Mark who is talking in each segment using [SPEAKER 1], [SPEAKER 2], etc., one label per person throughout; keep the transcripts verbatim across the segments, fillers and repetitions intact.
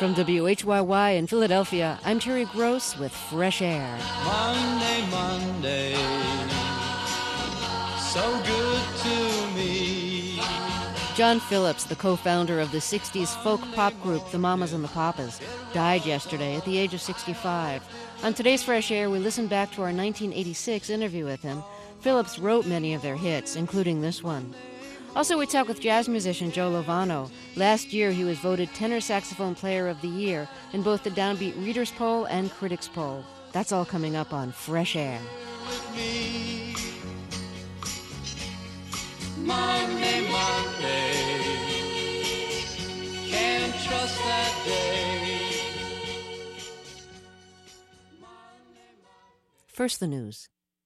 [SPEAKER 1] From W H Y Y in Philadelphia, I'm Terry Gross with Fresh Air.
[SPEAKER 2] Monday, Monday, so good to me.
[SPEAKER 1] John Phillips, the co-founder of the sixties folk pop group The Mamas and the Papas, died yesterday at the age of sixty-five. On today's Fresh Air, we listen back to our nineteen eighty-six interview with him. Phillips wrote many of their hits, including this one. Also, we talk with jazz musician Joe Lovano. Last year, he was voted Tenor Saxophone Player of the Year in both the Downbeat Readers' Poll and Critics' Poll. That's all coming up on Fresh Air.
[SPEAKER 2] Monday, Monday, can't trust that day.
[SPEAKER 1] First, the news.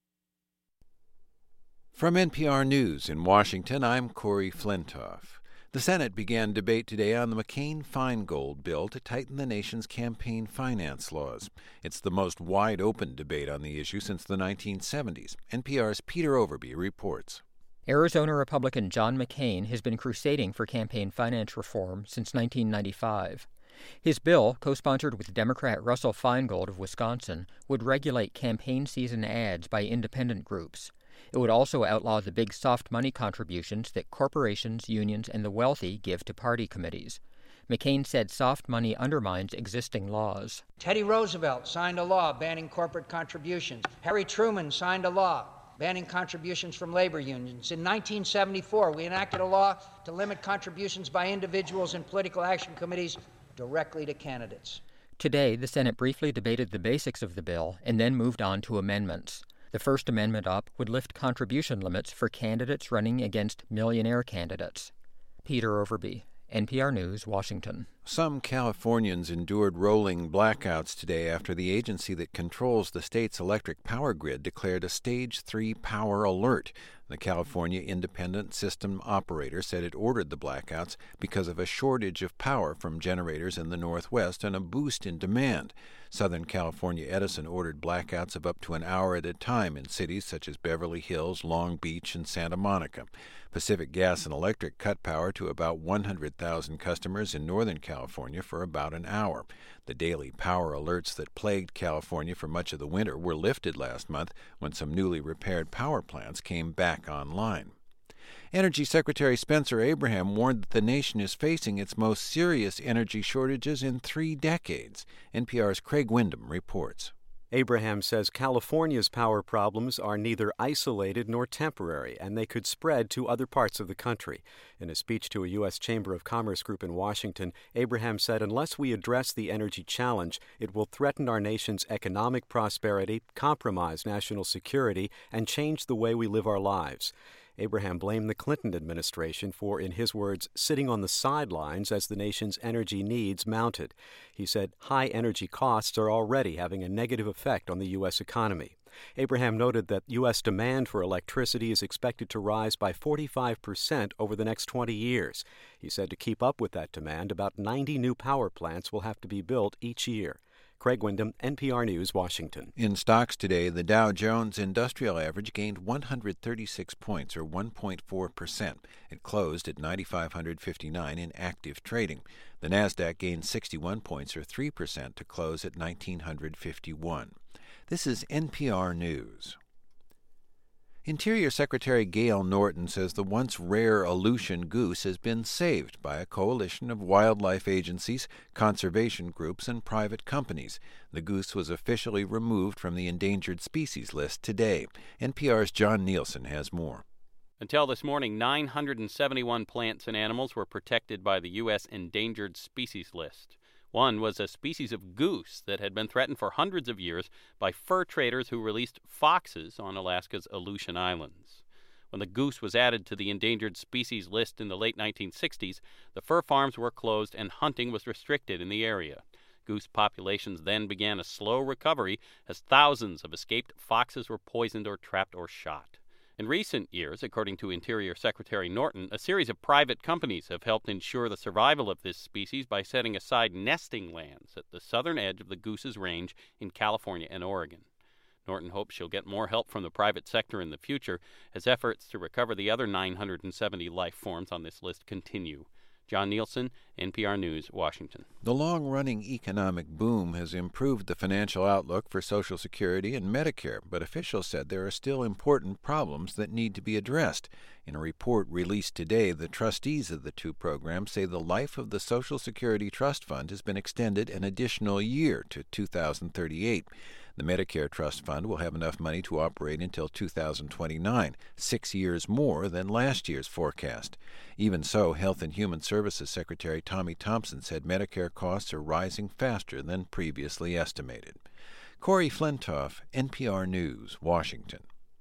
[SPEAKER 3] From N P R News in Washington, I'm Corey Flintoff. The Senate began debate today on the McCain-Feingold bill to tighten the nation's campaign finance laws. It's the most wide-open debate on the issue since the nineteen seventies. N P R's Peter Overby reports.
[SPEAKER 4] Arizona Republican John McCain has been crusading for campaign finance reform since nineteen ninety-five. His bill, co-sponsored with Democrat Russell Feingold of Wisconsin, would regulate campaign season ads by independent groups. It would also outlaw the big soft money contributions that corporations, unions, and the wealthy give to party committees. McCain said soft money undermines existing laws.
[SPEAKER 5] Teddy Roosevelt signed a law banning corporate contributions. Harry Truman signed a law banning contributions from labor unions. In nineteen seventy-four, we enacted a law to limit contributions by individuals in political action committees directly to candidates.
[SPEAKER 4] Today, the Senate briefly debated the basics of the bill and then moved on to amendments. The first amendment up would lift contribution limits for candidates running against millionaire candidates. Peter Overby, N P R News, Washington.
[SPEAKER 3] Some Californians endured rolling blackouts today after the agency that controls the state's electric power grid declared a Stage three power alert. The California Independent System Operator said it ordered the blackouts because of a shortage of power from generators in the Northwest and a boost in demand. Southern California Edison ordered blackouts of up to an hour at a time in cities such as Beverly Hills, Long Beach, and Santa Monica. Pacific Gas and Electric cut power to about one hundred thousand customers in Northern California for about an hour. The daily power alerts that plagued California for much of the winter were lifted last month when some newly repaired power plants came back online. Energy Secretary Spencer Abraham warned that the nation is facing its most serious energy shortages in three decades. N P R's Craig Windham reports.
[SPEAKER 6] Abraham says California's power problems are neither isolated nor temporary, and they could spread to other parts of the country. In a speech to a U S Chamber of Commerce group in Washington, Abraham said unless we address the energy challenge, it will threaten our nation's economic prosperity, compromise national security, and change the way we live our lives. Abraham blamed the Clinton administration for, in his words, sitting on the sidelines as the nation's energy needs mounted. He said high energy costs are already having a negative effect on the U S economy. Abraham noted that U S demand for electricity is expected to rise by forty-five percent over the next twenty years. He said to keep up with that demand, about ninety new power plants will have to be built each year. Craig Windham, N P R News, Washington.
[SPEAKER 3] In stocks today, the Dow Jones Industrial Average gained one hundred thirty-six points, or one point four percent. It closed at nine thousand five hundred fifty-nine in active trading. The Nasdaq gained sixty-one points, or three percent, to close at one thousand nine hundred fifty-one. This is N P R News. Interior Secretary Gail Norton says the once rare Aleutian goose has been saved by a coalition of wildlife agencies, conservation groups, and private companies. The goose was officially removed from the endangered species list today. N P R's John Nielsen has more.
[SPEAKER 7] Until this morning, nine hundred seventy-one plants and animals were protected by the U S Endangered Species List. One was a species of goose that had been threatened for hundreds of years by fur traders who released foxes on Alaska's Aleutian Islands. When the goose was added to the endangered species list in the late nineteen sixties, the fur farms were closed and hunting was restricted in the area. Goose populations then began a slow recovery as thousands of escaped foxes were poisoned or trapped or shot. In recent years, according to Interior Secretary Norton, a series of private companies have helped ensure the survival of this species by setting aside nesting lands at the southern edge of the goose's range in California and Oregon. Norton hopes she'll get more help from the private sector in the future as efforts to recover the other nine hundred seventy life forms on this list continue. John Nielsen, N P R News, Washington.
[SPEAKER 3] The long-running economic boom has improved the financial outlook for Social Security and Medicare, but officials said there are still important problems that need to be addressed. In a report released today, the trustees of the two programs say the life of the Social Security Trust Fund has been extended an additional year to two thousand thirty-eight. The Medicare Trust Fund will have enough money to operate until two thousand twenty-nine, six years more than last year's forecast. Even so, Health and Human Services Secretary Tommy Thompson said Medicare costs are rising faster than previously estimated. Corey Flintoff, N P R News, Washington.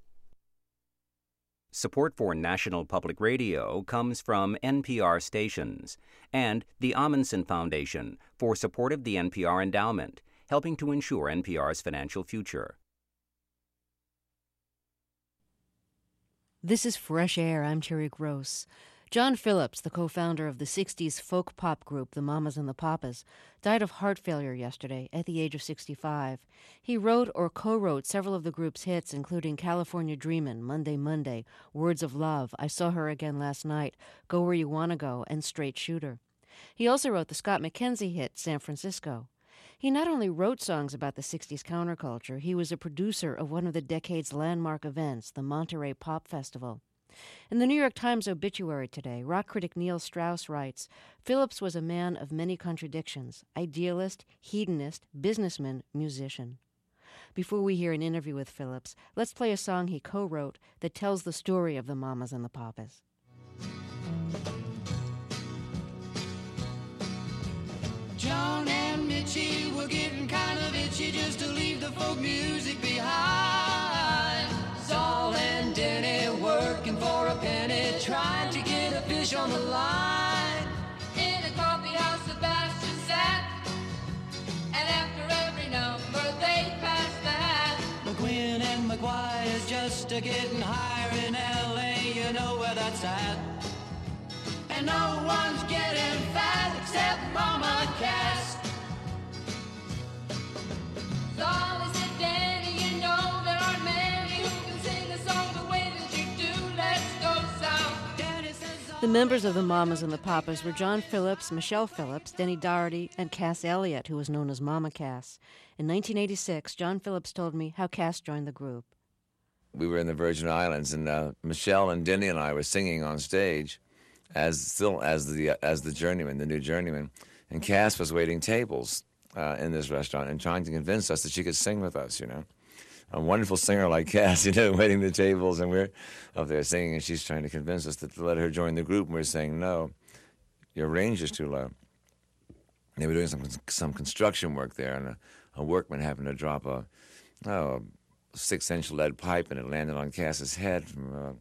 [SPEAKER 8] Support for National Public Radio comes from N P R stations and the Amundsen Foundation for support of the N P R Endowment, helping to ensure N P R's financial future.
[SPEAKER 1] This is Fresh Air. I'm Terry Gross. John Phillips, the co-founder of the sixties folk pop group The Mamas and the Papas, died of heart failure yesterday at the age of sixty-five. He wrote or co-wrote several of the group's hits, including California Dreamin', Monday, Monday, Words of Love, I Saw Her Again Last Night, Go Where You Wanna Go, and Straight Shooter. He also wrote the Scott McKenzie hit, San Francisco. He not only wrote songs about the sixties counterculture, he was a producer of one of the decade's landmark events, the Monterey Pop Festival. In the New York Times obituary today, rock critic Neil Strauss writes, Phillips was a man of many contradictions, idealist, hedonist, businessman, musician. Before we hear an interview with Phillips, let's play a song he co-wrote that tells the story of the Mamas and the Papas.
[SPEAKER 2] John and Mitchie were getting kind of itchy just to leave the folk music behind. Saul and Denny working for a penny, trying to get a fish on the line. In a coffee house, Sebastian sat, and after every number they passed the hat. McQueen and McGuire's just a getting higher in L A, you know where that's at. And no one's getting fat except Mama Cass. Saul is a Danny, you know there aren't many who can sing a song the way that you do. Let's go south. Danny says,
[SPEAKER 1] The members of the Mamas and the Papas were John Phillips, Michelle Phillips, Denny Doherty, and Cass Elliot, who was known as Mama Cass. In nineteen eighty-six, John Phillips told me how Cass joined the group.
[SPEAKER 9] We were in the Virgin Islands, and uh, Michelle and Denny and I were singing on stage, as still as the as the journeyman, the new journeyman, and Cass was waiting tables uh, in this restaurant and trying to convince us that she could sing with us. You know, a wonderful singer like Cass, you know, waiting the tables, and we're up there singing, and she's trying to convince us that to let her join the group, and we're saying no, your range is too low. They were doing some some construction work there, and a, a workman happened to drop a oh, a six-inch lead pipe, and it landed on Cass's head from uh,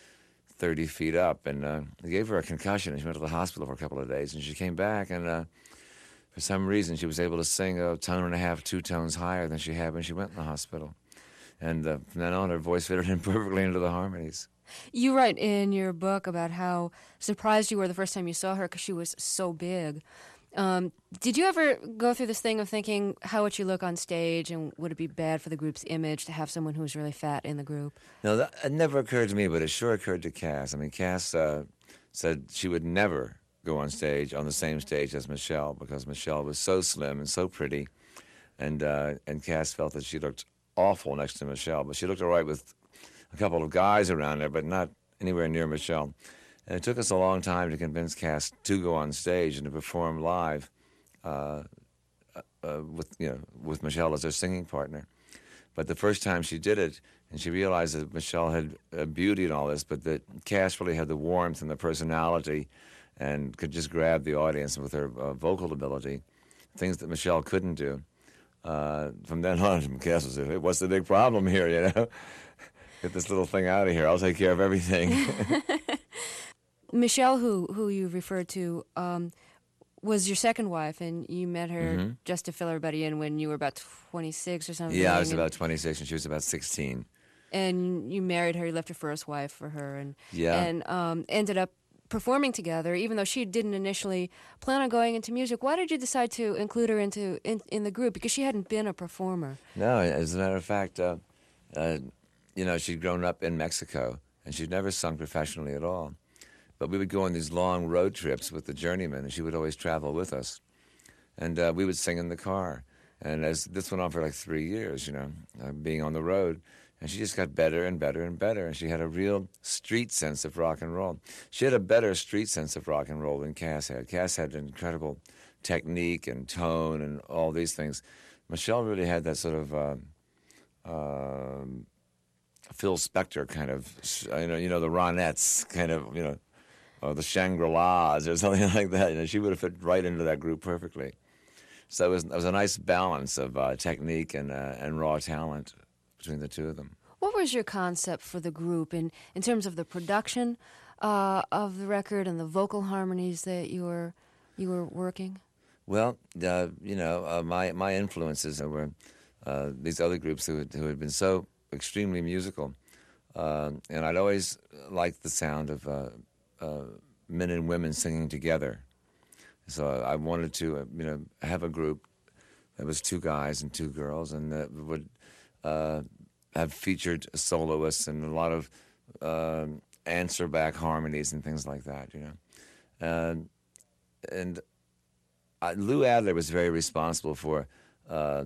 [SPEAKER 9] thirty feet up, and uh, they gave her a concussion, and she went to the hospital for a couple of days, and she came back, and uh, for some reason she was able to sing a tone and a half, two tones higher than she had when she went in the hospital. And uh, from then on, her voice fitted in perfectly into the harmonies.
[SPEAKER 10] You write in your book about how surprised you were the first time you saw her because she was so big. Um, did you ever go through this thing of thinking, how would she look on stage, and would it be bad for the group's image to have someone who's really fat in the group?
[SPEAKER 9] No, that it never occurred to me, but it sure occurred to Cass. I mean, Cass uh, said she would never go on stage, on the same stage as Michelle, because Michelle was so slim and so pretty, and uh, and Cass felt that she looked awful next to Michelle, but she looked all right with a couple of guys around her, but not anywhere near Michelle. And it took us a long time to convince Cass to go on stage and to perform live uh, uh, with, you know, with Michelle as her singing partner. But the first time she did it, and she realized that Michelle had uh, beauty and all this, but that Cass really had the warmth and the personality and could just grab the audience with her uh, vocal ability, things that Michelle couldn't do. Uh, from then on, Cass was, hey, what's the big problem here, you know? Get this little thing out of here. I'll take care of everything.
[SPEAKER 10] Michelle, who who you referred to, um, was your second wife, and you met her
[SPEAKER 9] mm-hmm.
[SPEAKER 10] just to fill everybody in when you were about twenty-six or something.
[SPEAKER 9] Yeah, I was
[SPEAKER 10] and,
[SPEAKER 9] about twenty-six, and she was about sixteen.
[SPEAKER 10] And you married her, you left your first wife for her, and
[SPEAKER 9] yeah.
[SPEAKER 10] and um, ended up performing together, even though she didn't initially plan on going into music. Why did you decide to include her into in, in the group? Because she hadn't been a performer.
[SPEAKER 9] No, as a matter of fact, uh, uh, you know, she'd grown up in Mexico, and she'd never sung professionally at all. but we would go on these long road trips with the Journeymen, and she would always travel with us. And uh, we would sing in the car. And as this went on for like three years, you know, uh, being on the road, and she just got better and better and better. And she had a real street sense of rock and roll. She had a better street sense of rock and roll than Cass had. Cass had an incredible technique and tone and all these things. Michelle really had that sort of uh, uh, Phil Spector kind of, you know, you know, the Ronettes kind of, you know, or the Shangri-Las or something like that. You know, she would have fit right into that group perfectly. So it was, it was a nice balance of uh, technique and uh, and raw talent between the two of them.
[SPEAKER 10] What was your concept for the group in, in terms of the production uh, of the record and the vocal harmonies that you were you were working?
[SPEAKER 9] Well, uh, you know, uh, my my influences were uh, these other groups who had, who had been so extremely musical, uh, and I'd always liked the sound of uh, uh, men and women singing together. So I wanted to, uh, you know, have a group that was two guys and two girls, and that would uh, have featured soloists and a lot of uh, answer-back harmonies and things like that, you know. Uh, and I, Lou Adler was very responsible for uh,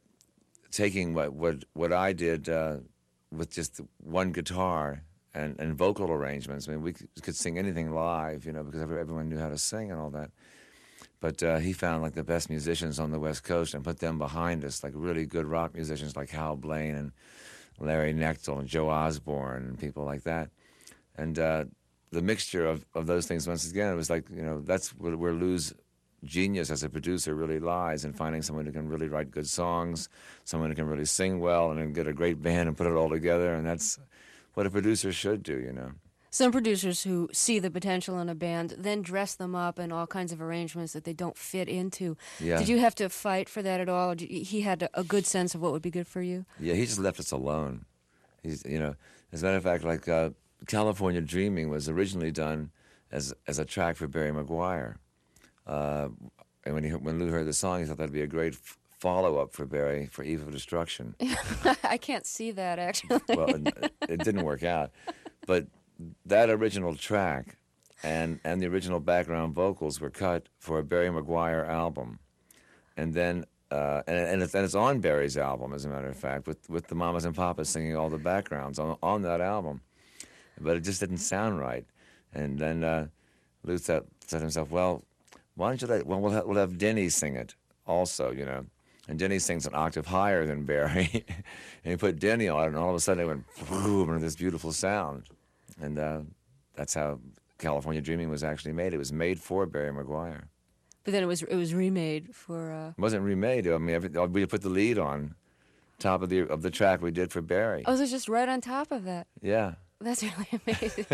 [SPEAKER 9] taking what, what what I did uh, with just one guitar and, and vocal arrangements. I mean, we could, could sing anything live, you know, because everyone knew how to sing and all that. But uh, he found like the best musicians on the West Coast and put them behind us, like really good rock musicians like Hal Blaine and Larry Knechtel and Joe Osborne and people like that. And uh, the mixture of, of those things, once again, it was like, you know, that's where, where Lou's genius as a producer really lies, in finding someone who can really write good songs, someone who can really sing well, and then get a great band and put it all together. And that's what a producer should do, you know.
[SPEAKER 10] Some producers who see the potential in a band then dress them up in all kinds of arrangements that they don't fit into.
[SPEAKER 9] Yeah.
[SPEAKER 10] Did you have to fight for that at all? Or did you, he had a good sense of what would be good for you?
[SPEAKER 9] Yeah, he just left us alone. He's, you know, as a matter of fact, like uh, California Dreaming was originally done as as a track for Barry McGuire. Uh, and when he when Lou heard the song, he thought that'd be a great f- follow-up for Barry for Eve of Destruction.
[SPEAKER 10] I can't see that, actually.
[SPEAKER 9] Well, it, it didn't work out. But that original track and and the original background vocals were cut for a Barry McGuire album, and then uh, and and it's, and it's on Barry's album, as a matter of fact, with with the Mamas and Papas singing all the backgrounds on on that album, but it just didn't sound right. And then uh, Lou said, said to himself, "Well, why don't you let well we'll have, we'll have Denny sing it also, you know." And Denny sings an octave higher than Barry, and he put Denny on it, and all of a sudden it went boom, and this beautiful sound. And uh, that's how California Dreaming was actually made. It was made for Barry McGuire.
[SPEAKER 10] But then it was it was remade for. Uh...
[SPEAKER 9] It wasn't remade. I mean, every, we put the lead on top of the of the track we did for Barry.
[SPEAKER 10] Oh, so it's just right on top of that.
[SPEAKER 9] Yeah.
[SPEAKER 10] That's really amazing.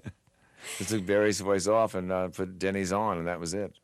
[SPEAKER 9] Just took Barry's voice off and uh, put Denny's on, and that was it.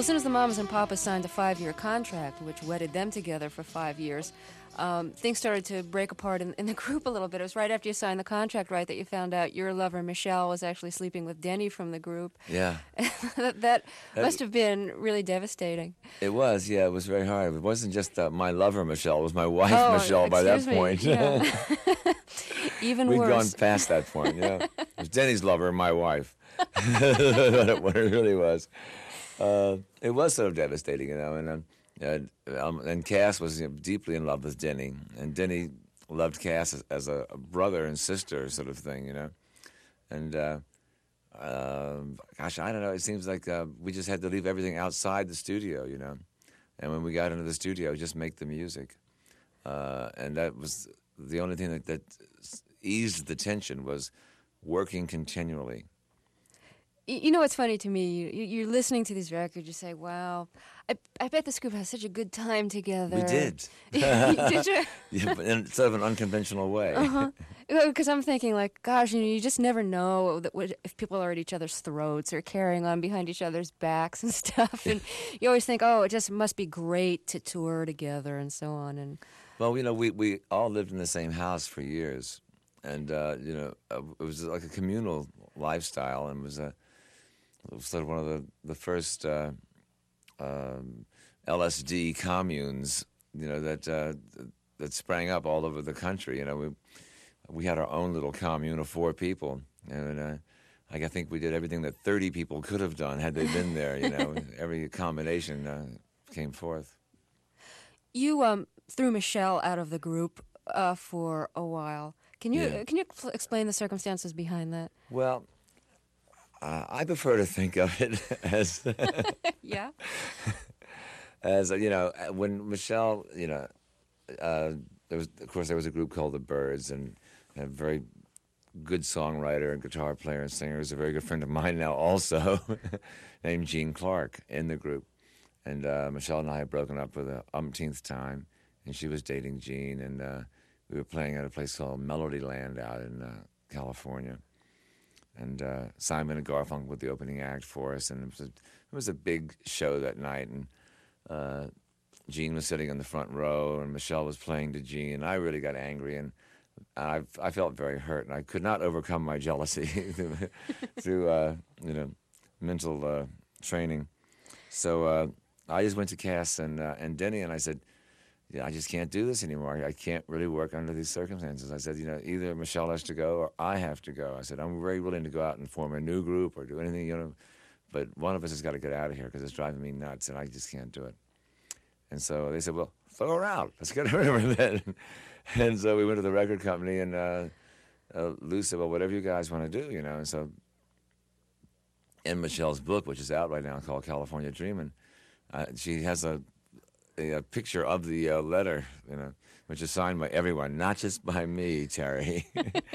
[SPEAKER 10] as soon as the Mamas and Papas signed a five-year contract, which wedded them together for five years, um, things started to break apart in, in the group a little bit. It was right after you signed the contract, right, that you found out your lover, Michelle, was actually sleeping with Denny from the group.
[SPEAKER 9] Yeah.
[SPEAKER 10] that that must have been really devastating.
[SPEAKER 9] It was, yeah, it was very hard. It wasn't just uh, my lover, Michelle. It was my wife,
[SPEAKER 10] Oh,
[SPEAKER 9] Michelle, by that
[SPEAKER 10] excuse me,
[SPEAKER 9] point.
[SPEAKER 10] yeah. Even
[SPEAKER 9] We'd
[SPEAKER 10] worse.
[SPEAKER 9] gone past that point, yeah. It was Denny's lover, my wife. what, it, what it really was. Uh, it was so devastating, you know, and um, uh, um, and Cass was you know, deeply in love with Denny, and Denny loved Cass as, as a, a brother and sister sort of thing, you know, and uh, uh, gosh, I don't know. It seems like uh, we just had to leave everything outside the studio, you know, and when we got into the studio, just make the music, uh, and that was the only thing that, that eased the tension was working continually.
[SPEAKER 10] You know what's funny to me? You, you're listening to these records, you say, wow, I, I bet this group has such a good time together.
[SPEAKER 9] We did.
[SPEAKER 10] Did you?
[SPEAKER 9] Yeah, but in sort of an unconventional way.
[SPEAKER 10] Uh-huh. Because I'm thinking, like, gosh, you know, you just never know that what, if people are at each other's throats or carrying on behind each other's backs and stuff. And you always think, oh, it just must be great to tour together and so on. And
[SPEAKER 9] Well, you know, we, we all lived in the same house for years. And, uh, you know, uh, it was like a communal lifestyle, and it was a... It was sort of one of the, the first uh, um, L S D communes, you know, that uh, that sprang up all over the country. You know, we we had our own little commune of four people, and uh, I think we did everything that thirty people could have done had they been there. You know, every combination uh, came forth.
[SPEAKER 10] you um, threw Michelle out of the group uh, for a while. Can you
[SPEAKER 9] Yeah.
[SPEAKER 10] can you cl- explain the circumstances behind that?
[SPEAKER 9] Well, uh, I prefer to think of it as
[SPEAKER 10] Yeah.
[SPEAKER 9] as you know, when Michelle, you know, uh, there was of course there was a group called the Byrds, and a very good songwriter and guitar player and singer is a very good friend of mine now also, named Gene Clark in the group, and uh, Michelle and I had broken up for the umpteenth time, and she was dating Gene, and uh, we were playing at a place called Melody Land out in uh, California. And uh, Simon and Garfunkel with the opening act for us, and it was a, it was a big show that night. And uh, Gene was sitting in the front row, and Michelle was playing to Gene. And I really got angry, and I I felt very hurt, and I could not overcome my jealousy through, through uh, you know mental uh, training. So uh, I just went to Cass and uh, and Denny, and I said, yeah, I just can't do this anymore. I can't really work under these circumstances. I said, you know, either Michelle has to go or I have to go. I said, I'm very willing to go out and form a new group or do anything, you know, but one of us has got to get out of here because it's driving me nuts and I just can't do it. And so they said, well, throw her out. Let's get rid of her then. And so we went to the record company, and uh, uh, Lou said, well, whatever you guys want to do, you know. And so in Michelle's book, which is out right now called California Dreamin', uh, she has a A, a picture of the uh, letter, you know, which is signed by everyone, not just by me, Terry.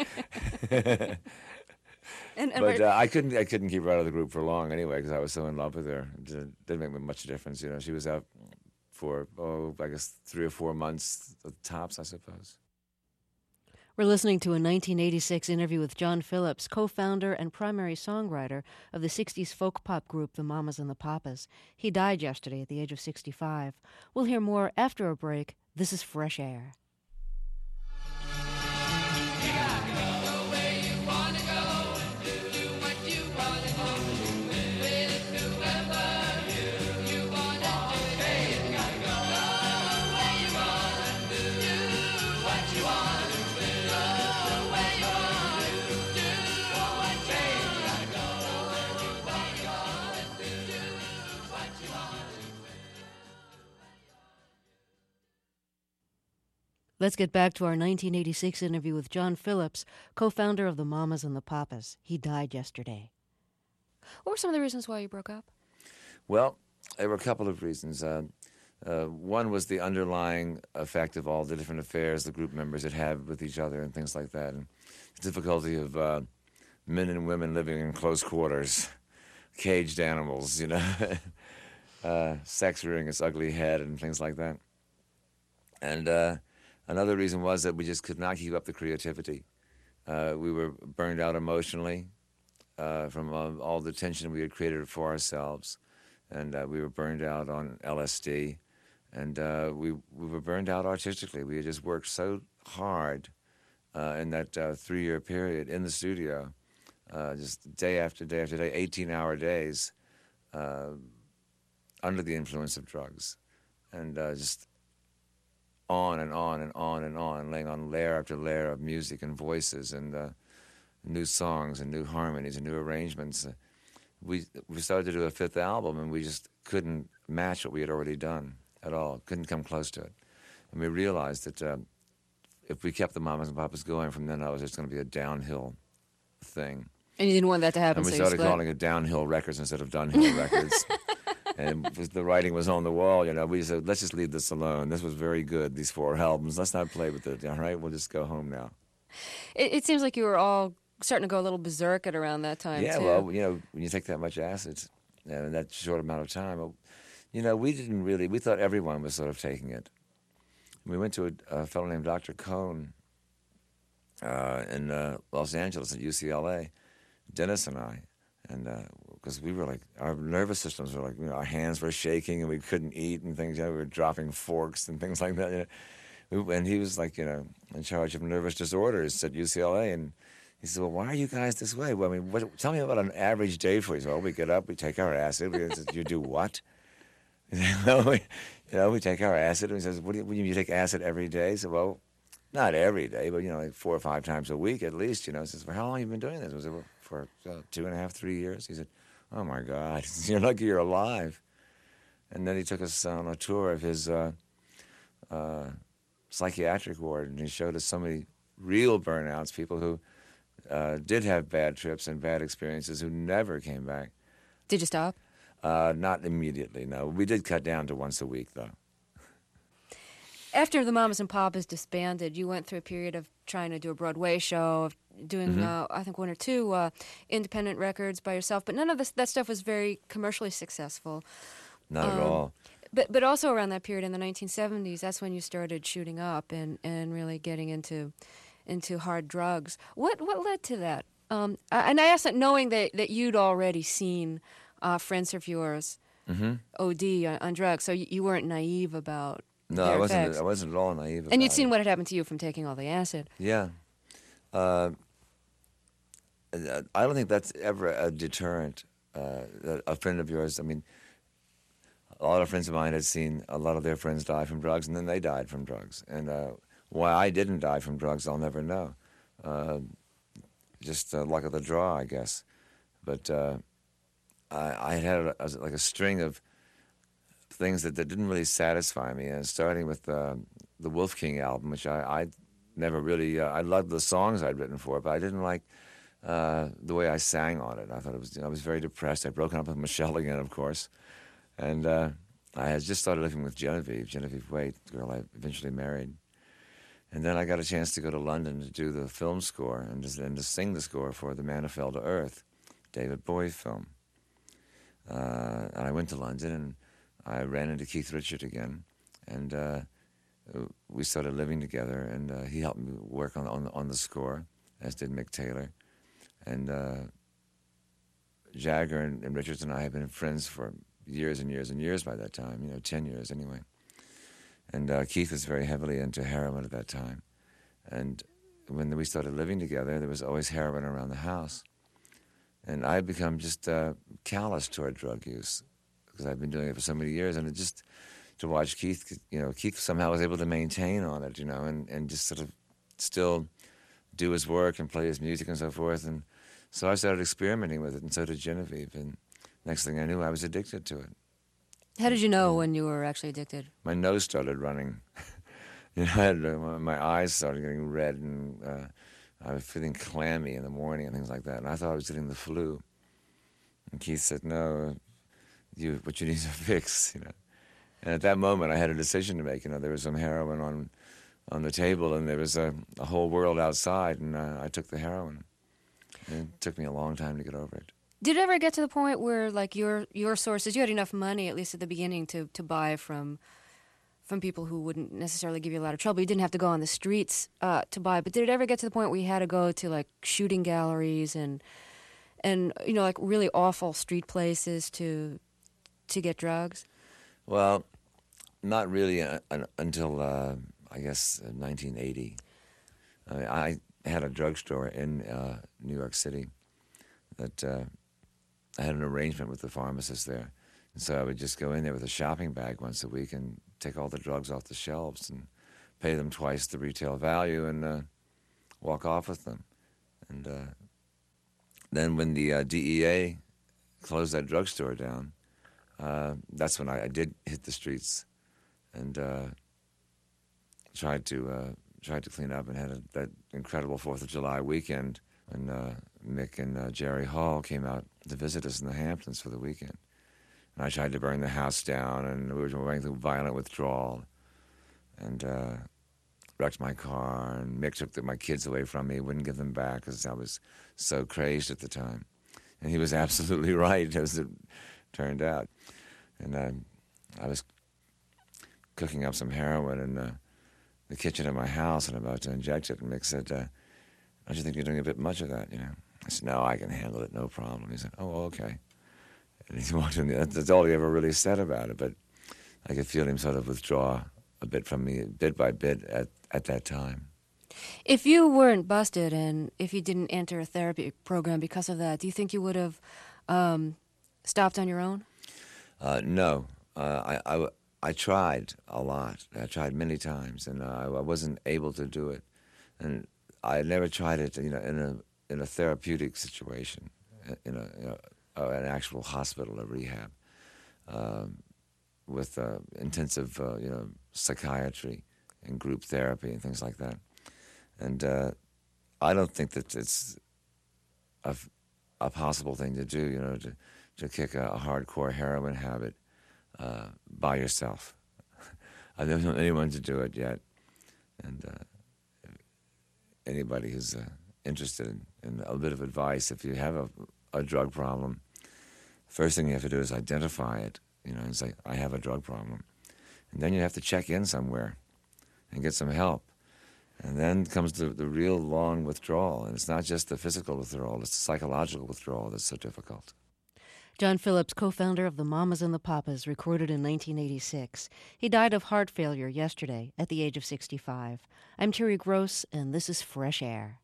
[SPEAKER 10] and, and
[SPEAKER 9] but uh, I couldn't, I couldn't keep her out of the group for long anyway because I was so in love with her. It didn't, didn't make me much difference, you know. She was out for oh, I guess three or four months tops, I suppose.
[SPEAKER 1] We're listening to a nineteen eighty-six interview with John Phillips, co-founder and primary songwriter of the sixties folk pop group The Mamas and the Papas. He died yesterday at the age of sixty-five. We'll hear more after a break. This is Fresh Air. Let's get back to our nineteen eighty-six interview with John Phillips, co-founder of the Mamas and the Papas. He died yesterday.
[SPEAKER 10] What were some of the reasons why you broke up?
[SPEAKER 9] Well, there were a couple of reasons. Uh, uh, one was the underlying effect of all the different affairs the group members had had with each other and things like that, and the difficulty of uh, men and women living in close quarters, caged animals, you know, uh, sex rearing its ugly head and things like that. And uh, another reason was that we just could not keep up the creativity. Uh, we were burned out emotionally uh, from uh, all the tension we had created for ourselves. and uh, we were burned out on L S D, and uh, we we were burned out artistically. We had just worked so hard uh, in that uh, three-year period in the studio, uh, just day after day after day, eighteen-hour days, uh, under the influence of drugs, and uh, just on and on and on and on, laying on layer after layer of music and voices and uh, new songs and new harmonies and new arrangements. Uh, we we started to do a fifth album, and we just couldn't match what we had already done at all. Couldn't come close to it. And we realized that uh, if we kept the Mamas and Papas going from then on, it was just going to be a downhill thing.
[SPEAKER 10] And you didn't want that to happen,
[SPEAKER 9] And we
[SPEAKER 10] so you
[SPEAKER 9] started
[SPEAKER 10] split.
[SPEAKER 9] calling it Downhill Records instead of Dunhill Records. And the writing was on the wall, you know. We said, let's just leave this alone. This was very good, these four albums. Let's not play with it, all right? We'll just go home now.
[SPEAKER 10] It, it seems like you were all starting to go a little berserk at around that time,
[SPEAKER 9] Yeah,
[SPEAKER 10] too.
[SPEAKER 9] well, you know, when you take that much acid uh, in that short amount of time, you know, we didn't really, we thought everyone was sort of taking it. We went to a, a fellow named Doctor Cohn uh, in uh, Los Angeles at U C L A, Dennis and I, and because uh, we were like, our nervous systems were like, you know, our hands were shaking and we couldn't eat and things, you know, we were dropping forks and things like that. You know. we, and he was like, you know, in charge of nervous disorders at U C L A, and he said, well, why are you guys this way? Well, I mean, what, tell me about an average day for you. So, well, we get up, we take our acid. We, said, you do what? Well, we, you know, we take our acid. And he says, what do you, you take acid every day? So, well, not every day, but, you know, like four or five times a week at least, you know. He says, well, how long have you been doing this? I said, well, for uh, two and a half, three years. He said, oh, my God, you're lucky you're alive. And then he took us on a tour of his uh, uh, psychiatric ward, and he showed us so many real burnouts, people who uh, did have bad trips and bad experiences who never came back.
[SPEAKER 10] Did you stop?
[SPEAKER 9] Uh, not immediately, no. We did cut down to once a week, though.
[SPEAKER 10] After the Mamas and Papas disbanded, you went through a period of trying to do a Broadway show, of doing, mm-hmm. uh, I think, one or two uh, independent records by yourself, but none of this, that stuff was very commercially successful.
[SPEAKER 9] Not
[SPEAKER 10] um,
[SPEAKER 9] at all.
[SPEAKER 10] But but also around that period in the nineteen seventies, that's when you started shooting up and, and really getting into into hard drugs. What what led to that? Um, and I asked that knowing that, that you'd already seen uh, friends of yours
[SPEAKER 9] mm-hmm.
[SPEAKER 10] O D on, on drugs, so you, you weren't naive about
[SPEAKER 9] No,
[SPEAKER 10] their
[SPEAKER 9] I wasn't.
[SPEAKER 10] effects.
[SPEAKER 9] I wasn't at all naive about
[SPEAKER 10] And you'd seen
[SPEAKER 9] it.
[SPEAKER 10] what had happened to you from taking all the acid.
[SPEAKER 9] Yeah. Uh, I don't think that's ever a deterrent. Uh, a friend of yours, I mean, a lot of friends of mine had seen a lot of their friends die from drugs, and then they died from drugs. And uh, why I didn't die from drugs, I'll never know. Uh, just uh, luck of the draw, I guess. But uh, I, I had a, a, like a string of things that, that didn't really satisfy me, and starting with uh, the Wolf King album, which I, I never really, uh, I loved the songs I'd written for it, but I didn't like uh, the way I sang on it. I thought it was, you know, I was very depressed. I'd broken up with Michelle again, of course, and uh, I had just started living with Genevieve, Genevieve Waite, the girl I eventually married. And then I got a chance to go to London to do the film score and to, and to sing the score for The Man Who Fell to Earth, David Bowie film. Uh, and I went to London, and I ran into Keith Richards again, and uh, we started living together, and uh, he helped me work on, on, on the score, as did Mick Taylor. And uh, Jagger and, and Richards and I have been friends for years and years and years by that time, you know, ten years anyway. And uh, Keith was very heavily into heroin at that time. And when we started living together, there was always heroin around the house. And I had become just uh, callous toward drug use because I've been doing it for so many years. And it just, to watch Keith, you know, Keith somehow was able to maintain on it, you know, and, and just sort of still do his work and play his music and so forth. And so I started experimenting with it, and so did Genevieve. And next thing I knew, I was addicted to it.
[SPEAKER 10] How did you know when you were actually addicted?
[SPEAKER 9] My nose started running. you know, I had, uh, my eyes started getting red, and uh, I was feeling clammy in the morning and things like that. And I thought I was getting the flu. And Keith said, "No, you, what you need is a fix." You know. And at that moment, I had a decision to make. You know, there was some heroin on on the table, and there was a, a whole world outside, and uh, I took the heroin. And it took me a long time to get over it.
[SPEAKER 10] Did it ever get to the point where, like, your your sources, you had enough money, at least at the beginning, to, to buy from from people who wouldn't necessarily give you a lot of trouble? You didn't have to go on the streets uh, to buy, but did it ever get to the point where you had to go to, like, shooting galleries and, and you know, like, really awful street places to to get drugs?
[SPEAKER 9] Well, not really uh, un- until, uh, I guess, uh, nineteen eighty. I, mean, I had a drugstore in uh, New York City that uh, I had an arrangement with the pharmacist there. And so I would just go in there with a shopping bag once a week and take all the drugs off the shelves and pay them twice the retail value and uh, walk off with them. And uh, then when the uh, D E A closed that drugstore down, uh, that's when I, I did hit the streets and uh, tried to uh, tried to clean up and had a, that incredible Fourth of July weekend when uh, Mick and uh, Jerry Hall came out to visit us in the Hamptons for the weekend. And I tried to burn the house down, and we were going through violent withdrawal, and uh, wrecked my car, and Mick took the, my kids away from me, wouldn't give them back because I was so crazed at the time. And he was absolutely right, as it turned out. And uh, I was cooking up some heroin in uh, the kitchen of my house and about to inject it, and Mick said, uh, don't you think you're doing a bit much of that, you know? I said, no, I can handle it, no problem. He said, oh, okay. And he walked in. That's all he ever really said about it, but I could feel him sort of withdraw a bit from me, bit by bit, at, at that time.
[SPEAKER 10] If you weren't busted and if you didn't enter a therapy program because of that, do you think you would have um, stopped on your own?
[SPEAKER 9] Uh, no. Uh, I, I, I tried a lot. I tried many times, and uh, I wasn't able to do it. And I never tried it, you know, in a in a therapeutic situation, in a, you know, uh, an actual hospital or rehab, um, with uh, intensive, uh, you know, psychiatry and group therapy and things like that. And uh, I don't think that it's a, a possible thing to do, you know, to to kick a, a hardcore heroin habit uh, by yourself. I don't know anyone to do it yet, and uh, anybody who's uh, interested in, in a bit of advice, if you have a, a drug problem, first thing you have to do is identify it, you know, and say, I have a drug problem. And then you have to check in somewhere and get some help. And then comes the, the real long withdrawal. And it's not just the physical withdrawal, it's the psychological withdrawal that's so difficult.
[SPEAKER 1] John Phillips, co-founder of the Mamas and the Papas, recorded in nineteen eighty-six. He died of heart failure yesterday at the age of sixty-five. I'm Terry Gross, and this is Fresh Air.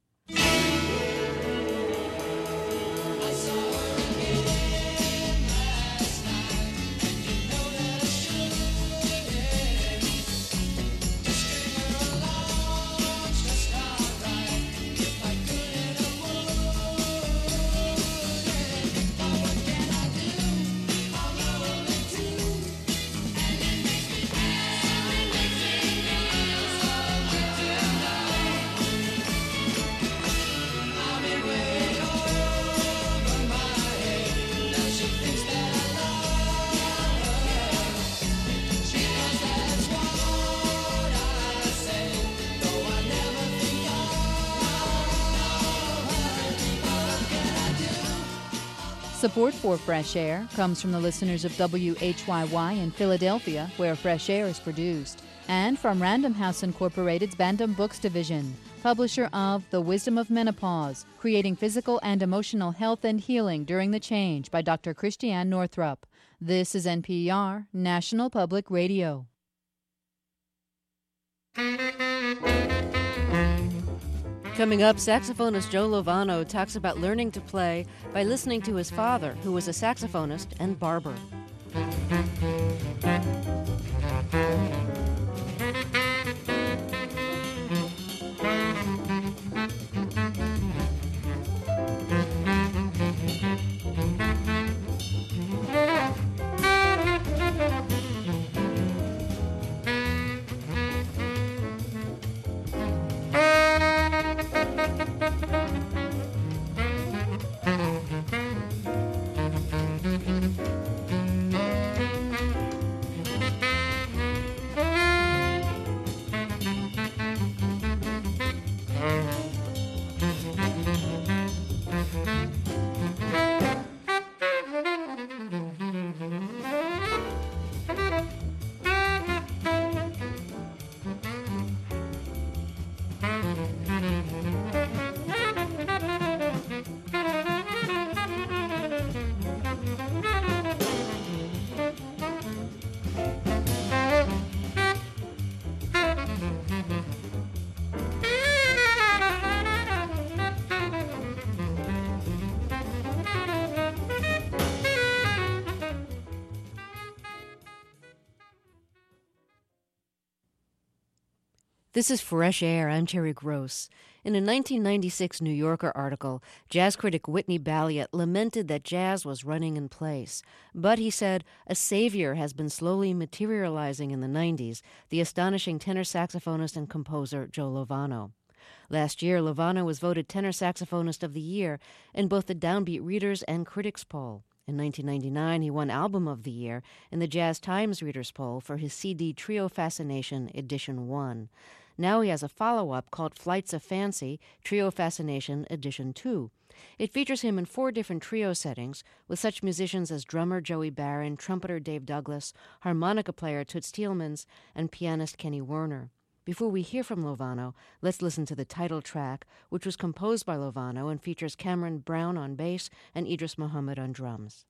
[SPEAKER 11] Support for Fresh Air comes from the listeners of W H Y Y in Philadelphia, where Fresh Air is produced, and from Random House Incorporated's Bantam Books Division, publisher of The Wisdom of Menopause, Creating Physical and Emotional Health and Healing During the Change by Doctor Christiane Northrup. This is N P R, National Public Radio.
[SPEAKER 1] Coming up, saxophonist Joe Lovano talks about learning to play by listening to his father, who was a saxophonist and barber. This is Fresh Air. I'm Terry Gross. In a nineteen ninety-six New Yorker article, jazz critic Whitney Balliet lamented that jazz was running in place. But he said, a savior has been slowly materializing in the nineties, the astonishing tenor saxophonist and composer Joe Lovano. Last year, Lovano was voted Tenor Saxophonist of the Year in both the Downbeat Readers and Critics poll. In nineteen ninety-nine, he won Album of the Year in the Jazz Times Readers poll for his C D Trio Fascination Edition one. Now he has a follow-up called Flights of Fancy, Trio Fascination Edition two. It features him in four different trio settings, with such musicians as drummer Joey Barron, trumpeter Dave Douglas, harmonica player Toots Thielemans, and pianist Kenny Werner. Before we hear from Lovano, let's listen to the title track, which was composed by Lovano and features Cameron Brown on bass and Idris Muhammad on drums.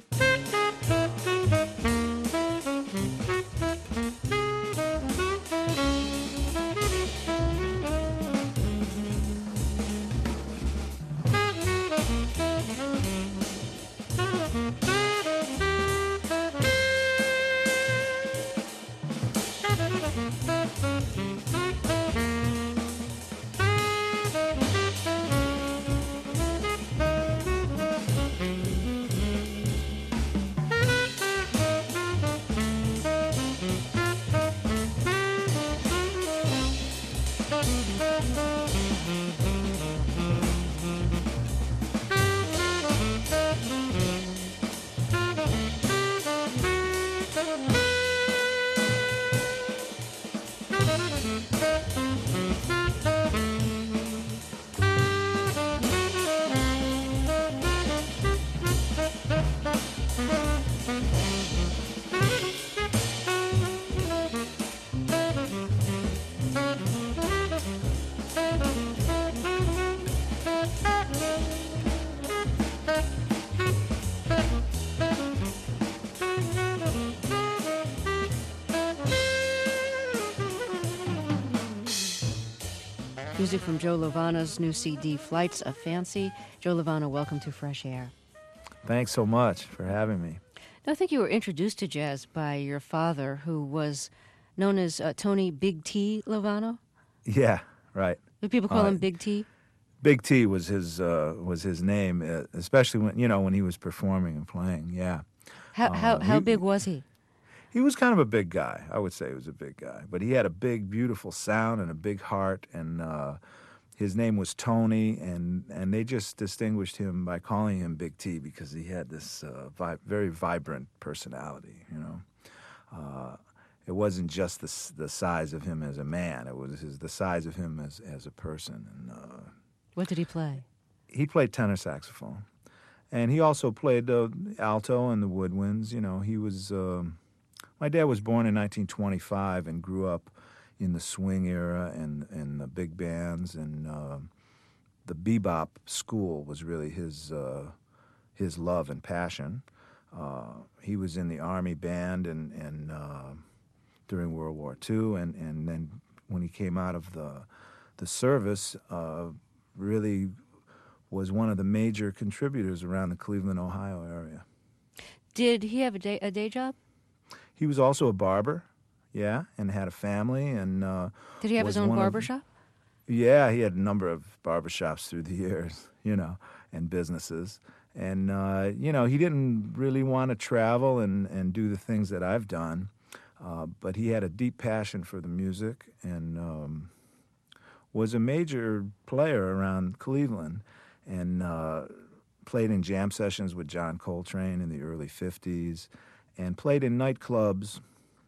[SPEAKER 1] Music from Joe Lovano's new C D, Flights of Fancy. Joe Lovano, welcome to Fresh Air.
[SPEAKER 12] Thanks so much for having me.
[SPEAKER 1] Now, I think you were introduced to jazz by your father, who was known as uh, Tony Big T Lovano.
[SPEAKER 12] Yeah, right.
[SPEAKER 1] Do people call
[SPEAKER 12] uh,
[SPEAKER 1] him Big T?
[SPEAKER 12] Big T was his uh, was his name, uh, especially when you know when he was performing and playing. Yeah.
[SPEAKER 1] How
[SPEAKER 12] uh,
[SPEAKER 1] how how
[SPEAKER 12] he,
[SPEAKER 1] big was he?
[SPEAKER 12] He was kind of a big guy. I would say he was a big guy, but he had a big, beautiful sound and a big heart. And uh, his name was Tony, and and they just distinguished him by calling him Big T because he had this uh, vi- very vibrant personality. You know, uh, it wasn't just the the size of him as a man; it was his, the size of him as as a person. And uh,
[SPEAKER 1] what did he play?
[SPEAKER 12] He played tenor saxophone, and he also played uh, alto and the woodwinds. You know, he was. Um, My dad was born in nineteen twenty-five and grew up in the swing era and, and the big bands, and uh, the bebop school was really his uh, his love and passion. Uh, he was in the Army band and, and uh, during World War Two, and, and then when he came out of the the service, uh, really was one of the major contributors around the Cleveland, Ohio area.
[SPEAKER 1] Did he have a day a day job?
[SPEAKER 12] He was also a barber, yeah, and had a family. And uh,
[SPEAKER 1] did he have his own barber shop?
[SPEAKER 12] Yeah, he had a number of barbershops through the years, you know, and businesses. And, uh, you know, he didn't really want to travel and, and do the things that I've done, uh, but he had a deep passion for the music and um, was a major player around Cleveland and uh, played in jam sessions with John Coltrane in the early fifties. And played in nightclubs.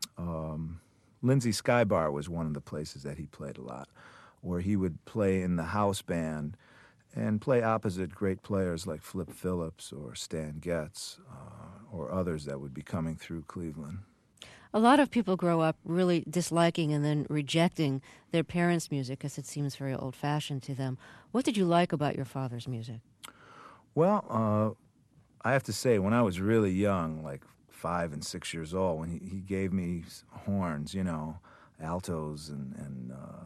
[SPEAKER 12] Um, Lindsay Sky Bar was one of the places that he played a lot, where he would play in the house band and play opposite great players like Flip Phillips or Stan Getz uh, or others that would be coming through Cleveland.
[SPEAKER 1] A lot of people grow up really disliking and then rejecting their parents' music because it seems very old-fashioned to them. What did you like about your father's music?
[SPEAKER 12] Well, uh, I have to say, when I was really young, like five and six years old, when he, he gave me horns, you know, altos, and, and uh,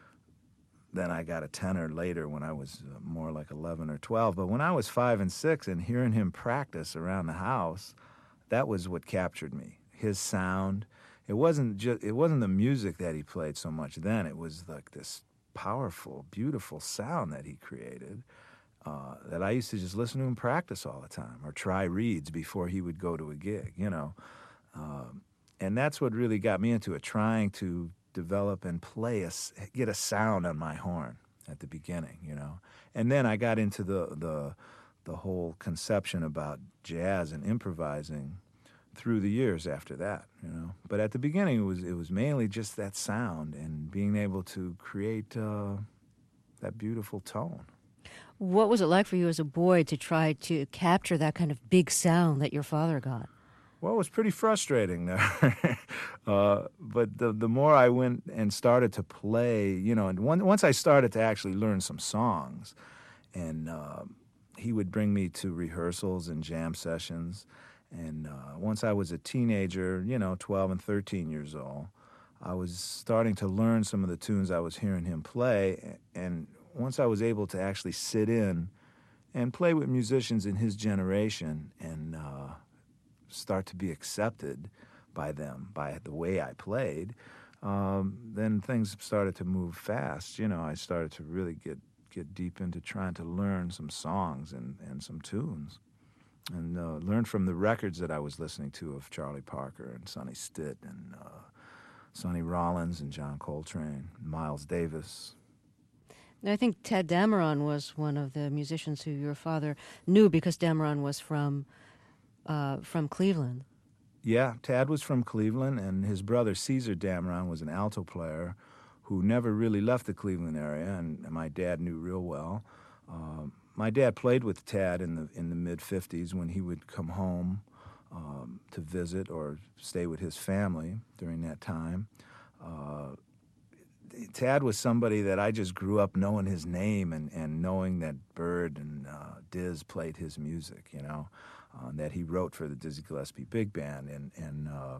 [SPEAKER 12] then I got a tenor later when I was uh, more like eleven or twelve. But when I was five and six and hearing him practice around the house, that was what captured me. His sound, it wasn't just it wasn't the music that he played so much then. It was like this powerful, beautiful sound that he created uh, that I used to just listen to him practice all the time, or try reeds before he would go to a gig, you know. Um, and that's what really got me into it, trying to develop and play a, get a sound on my horn at the beginning, you know. And then I got into the the the whole conception about jazz and improvising through the years after that, you know. But at the beginning, it was it was mainly just that sound and being able to create uh, that beautiful tone.
[SPEAKER 1] What was it like for you as a boy to try to capture that kind of big sound that your father got?
[SPEAKER 12] Well, it was pretty frustrating there. uh, but the the more I went and started to play, you know, and one, once I started to actually learn some songs, and uh, he would bring me to rehearsals and jam sessions. And uh, once I was a teenager, you know, twelve and thirteen years old, I was starting to learn some of the tunes I was hearing him play. And once I was able to actually sit in and play with musicians in his generation and uh, start to be accepted by them, by the way I played, um, then things started to move fast. You know, I started to really get, get deep into trying to learn some songs and, and some tunes. And uh, learned from the records that I was listening to of Charlie Parker and Sonny Stitt and uh, Sonny Rollins and John Coltrane, Miles Davis.
[SPEAKER 1] Now, I think Tadd Dameron was one of the musicians who your father knew because Dameron was from uh, from Cleveland.
[SPEAKER 12] Yeah, Tadd was from Cleveland, and his brother Caesar Dameron was an alto player who never really left the Cleveland area, and, and my dad knew real well. Um, My dad played with Tadd in the in the mid fifties when he would come home um, to visit or stay with his family during that time. Uh, Tadd was somebody that I just grew up knowing his name and, and knowing that Bird and uh, Diz played his music, you know, uh, that he wrote for the Dizzy Gillespie Big Band. And, and uh,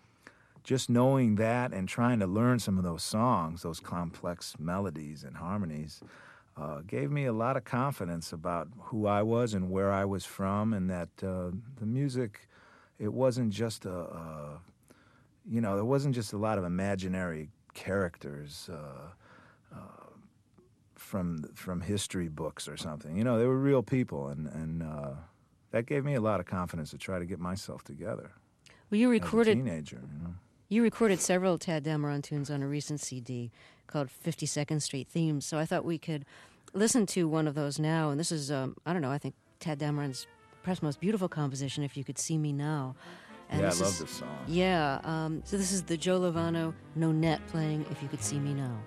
[SPEAKER 12] just knowing that and trying to learn some of those songs, those complex melodies and harmonies, Uh, gave me a lot of confidence about who I was and where I was from, and that uh, the music, it wasn't just a, a, you know, there wasn't just a lot of imaginary characters uh, uh, from from history books or something. You know, they were real people, and and uh, that gave me a lot of confidence to try to get myself together.
[SPEAKER 1] Well, you recorded
[SPEAKER 12] as a teenager, you know.
[SPEAKER 1] You recorded several Tadd Dameron tunes on a recent C D called fifty-second Street Themes, so I thought we could listen to one of those now. And this is, um, I don't know, I think Tadd Dameron's perhaps most beautiful composition, If You Could See Me Now. And
[SPEAKER 12] yeah, I
[SPEAKER 1] this
[SPEAKER 12] love
[SPEAKER 1] is,
[SPEAKER 12] this song.
[SPEAKER 1] Yeah, um, so this is the Joe Lovano Nonette playing If You Could See Me Now.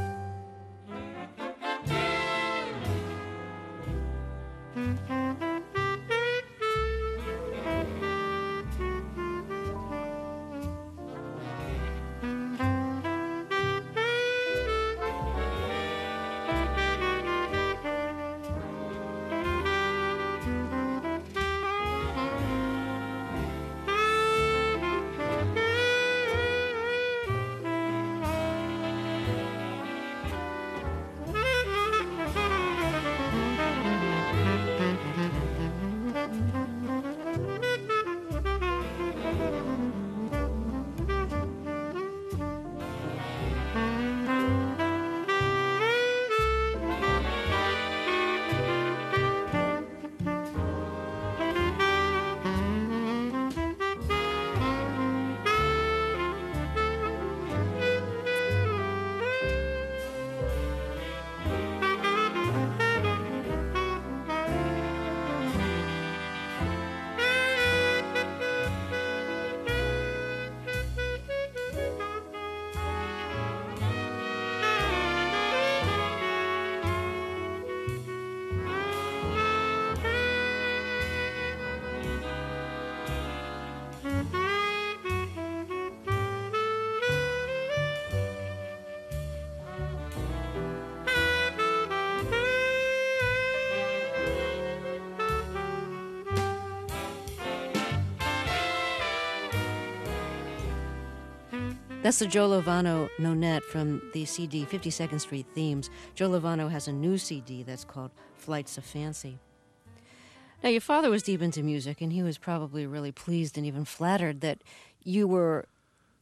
[SPEAKER 1] That's the Joe Lovano Nonette from the C D fifty-second Street Themes. Joe Lovano has a new C D that's called Flights of Fancy. Now, your father was deep into music, and he was probably really pleased and even flattered that you were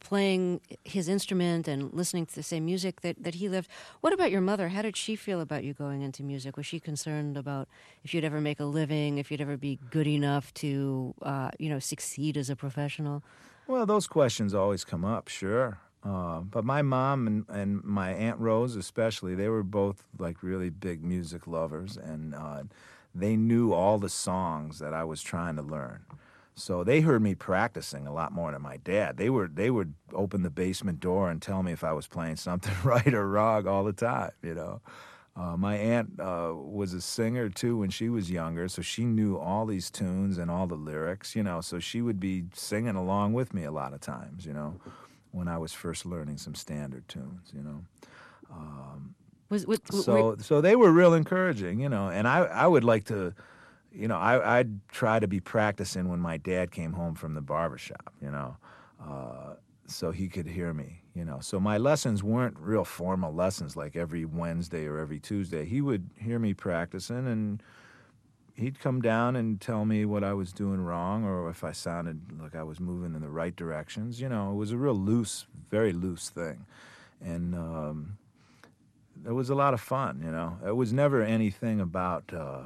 [SPEAKER 1] playing his instrument and listening to the same music that, that he lived. What about your mother? How did she feel about you going into music? Was she concerned about if you'd ever make a living, if you'd ever be good enough to, uh, you know, succeed as a professional?
[SPEAKER 12] Well, those questions always come up, sure. Uh, but my mom and, and my Aunt Rose especially, they were both like really big music lovers, and uh, they knew all the songs that I was trying to learn. So they heard me practicing a lot more than my dad. They were they would open the basement door and tell me if I was playing something right or wrong all the time, you know. Uh, my aunt uh, was a singer, too, when she was younger, so she knew all these tunes and all the lyrics, you know, so she would be singing along with me a lot of times, you know, when I was first learning some standard tunes, you know. Um,
[SPEAKER 1] was, was,
[SPEAKER 12] so so they were real encouraging, you know, and I, I would like to, you know, I, I'd try to be practicing when my dad came home from the barbershop, you know, uh, so he could hear me. You know, so my lessons weren't real formal lessons like every Wednesday or every Tuesday. He would hear me practicing, and he'd come down and tell me what I was doing wrong or if I sounded like I was moving in the right directions. You know, it was a real loose, very loose thing. And um, it was a lot of fun, you know. It was never anything about, uh,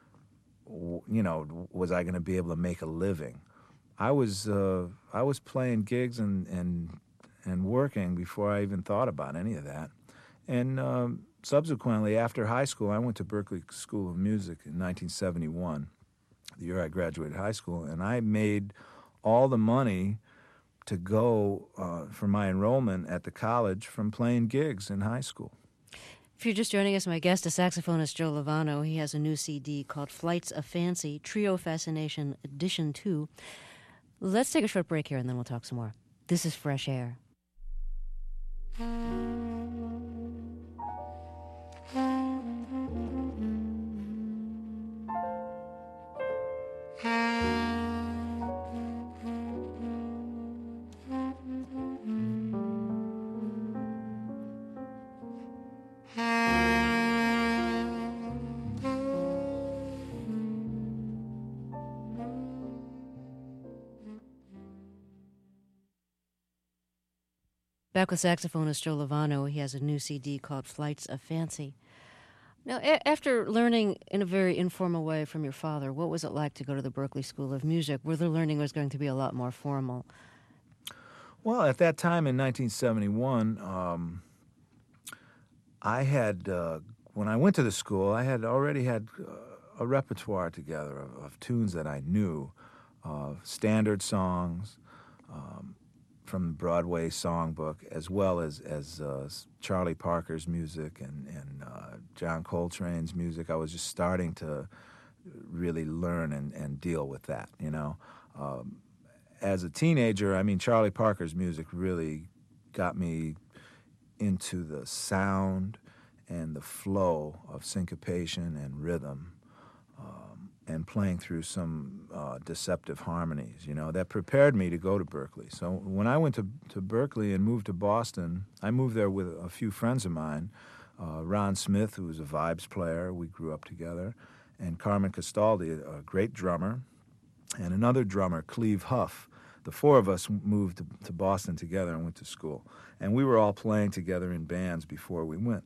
[SPEAKER 12] w- you know, was I going to be able to make a living. I was uh, I was playing gigs and, and and working before I even thought about any of that. And um, subsequently, after high school, I went to Berklee School of Music in nineteen seventy-one, the year I graduated high school, and I made all the money to go uh, for my enrollment at the college from playing gigs in high school.
[SPEAKER 1] If you're just joining us, my guest is saxophonist Joe Lovano. He has a new C D called Flights of Fancy, Trio Fascination Edition two. Let's take a short break here, and then we'll talk some more. This is Fresh Air. Back with saxophonist Joe Lovano. He has a new C D called Flights of Fancy. Now, a- after learning in a very informal way from your father, what was it like to go to the Berklee School of Music, where the learning was going to be a lot more formal?
[SPEAKER 12] Well, at that time in nineteen seventy-one, um, I had, uh, when I went to the school, I had already had uh, a repertoire together of, of tunes that I knew, uh, standard songs, um, from the Broadway songbook, as well as as uh, Charlie Parker's music and, and uh, John Coltrane's music. I was just starting to really learn and, and deal with that, you know. Um, as a teenager, I mean, Charlie Parker's music really got me into the sound and the flow of syncopation and rhythm, um, and playing through some uh, deceptive harmonies, you know, that prepared me to go to Berklee. So when I went to, to Berklee and moved to Boston, I moved there with a few friends of mine, uh, Ron Smith, who was a vibes player, we grew up together, and Carmen Castaldi, a great drummer, and another drummer, Cleve Huff. The four of us moved to, to Boston together and went to school. And we were all playing together in bands before we went.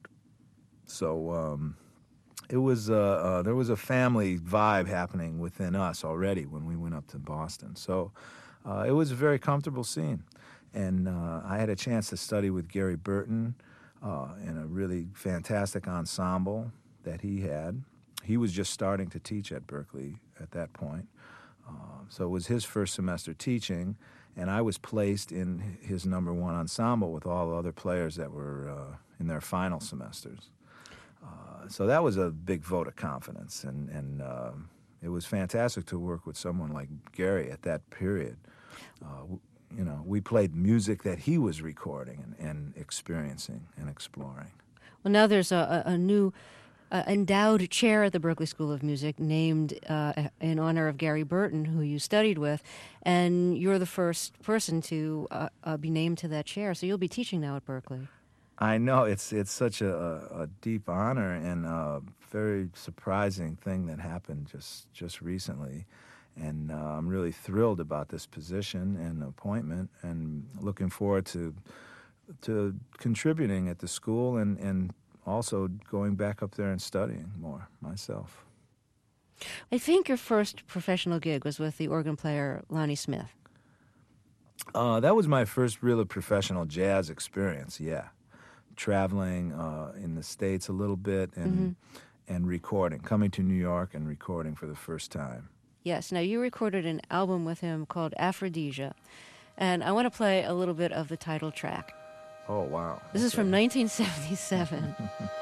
[SPEAKER 12] So um, it was uh, uh, there was a family vibe happening within us already when we went up to Boston. So uh, it was a very comfortable scene. And uh, I had a chance to study with Gary Burton uh, in a really fantastic ensemble that he had. He was just starting to teach at Berklee at that point. Uh, so it was his first semester teaching, and I was placed in his number one ensemble with all the other players that were uh, in their final semesters. Uh, so that was a big vote of confidence, and, and uh, it was fantastic to work with someone like Gary at that period. Uh, you know, we played music that he was recording and, and experiencing and exploring.
[SPEAKER 1] Well, now there's a, a, a new uh, endowed chair at the Berklee School of Music named uh, in honor of Gary Burton, who you studied with, and you're the first person to uh, uh, be named to that chair, so you'll be teaching now at Berklee.
[SPEAKER 12] I know, it's it's such a, a deep honor and a very surprising thing that happened just, just recently. And uh, I'm really thrilled about this position and appointment, and looking forward to to contributing at the school and, and also going back up there and studying more myself.
[SPEAKER 1] I think your first professional gig was with the organ player Lonnie Smith.
[SPEAKER 12] Uh, that was my first real professional jazz experience, yeah. Traveling uh, in the States a little bit and mm-hmm. and recording, coming to New York and recording for the first time.
[SPEAKER 1] Yes. Now, you recorded an album with him called Aphrodisia, and I want to play a little bit of the title track.
[SPEAKER 12] Oh, wow.
[SPEAKER 1] This okay. is from nineteen seventy-seven.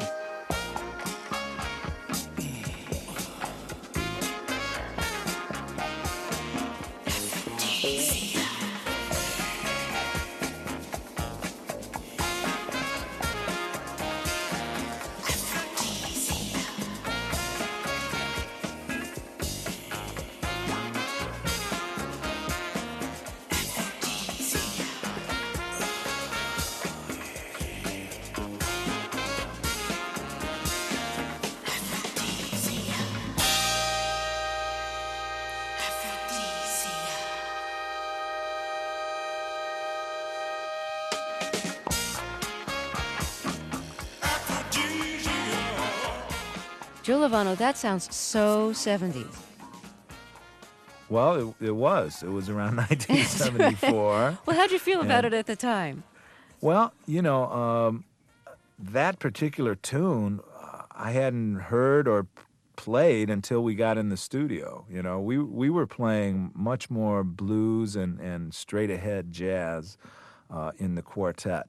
[SPEAKER 1] Joe Lovano, that sounds so seventies.
[SPEAKER 12] Well, it, it was. It was around nineteen seventy-four.
[SPEAKER 1] Well, how'd you feel about
[SPEAKER 12] and,
[SPEAKER 1] it at the time?
[SPEAKER 12] Well, you know, um, that particular tune uh, I hadn't heard or played until we got in the studio. You know, we we were playing much more blues and, and straight-ahead jazz uh, in the quartet.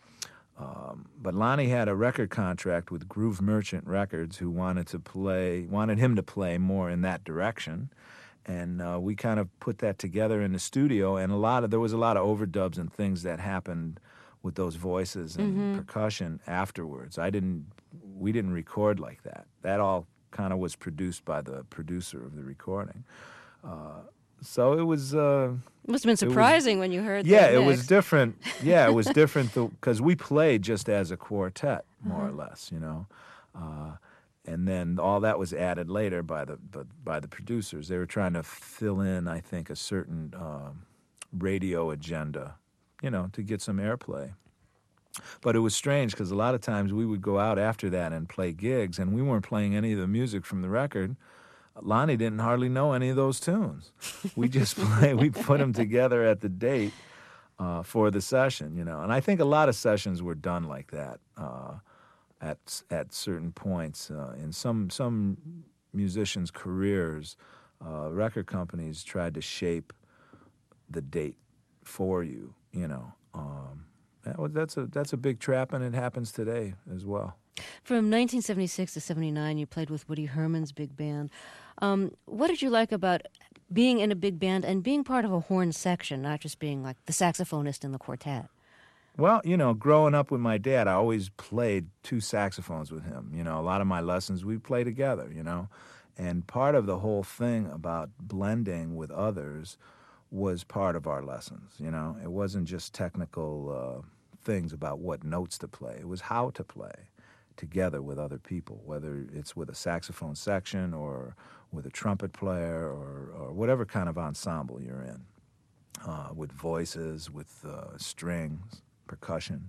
[SPEAKER 12] Um, but Lonnie had a record contract with Groove Merchant Records, who wanted to play, wanted him to play more in that direction, and uh, we kind of put that together in the studio. And a lot of there was a lot of overdubs and things that happened with those voices and mm-hmm. percussion afterwards. I didn't, we didn't record like that. That all kind of was produced by the producer of the recording. Uh, So it was. Uh,
[SPEAKER 1] it must have been surprising was, when you heard.
[SPEAKER 12] Yeah,
[SPEAKER 1] the
[SPEAKER 12] it was different. Yeah, it was different because we played just as a quartet, more uh-huh. or less, you know, uh, and then all that was added later by the by, by the producers. They were trying to fill in, I think, a certain um, radio agenda, you know, to get some airplay. But it was strange because a lot of times we would go out after that and play gigs, and we weren't playing any of the music from the record. Lonnie didn't hardly know any of those tunes. We just play, we put them together at the date uh, for the session, you know. And I think a lot of sessions were done like that uh, at at certain points uh, in some some musicians' careers. Uh, record companies tried to shape the date for you, you know. Um, that was, that's a that's a big trap, and it happens today as well.
[SPEAKER 1] From nineteen seventy-six to seventy-nine, you played with Woody Herman's big band. Um, what did you like about being in a big band and being part of a horn section, not just being like the saxophonist in the quartet?
[SPEAKER 12] Well, you know, growing up with my dad, I always played two saxophones with him. You know, a lot of my lessons we play together, you know. And part of the whole thing about blending with others was part of our lessons, you know. It wasn't just technical uh, things about what notes to play. It was how to play together with other people, whether it's with a saxophone section or with a trumpet player or, or whatever kind of ensemble you're in, uh, with voices, with uh, strings, percussion.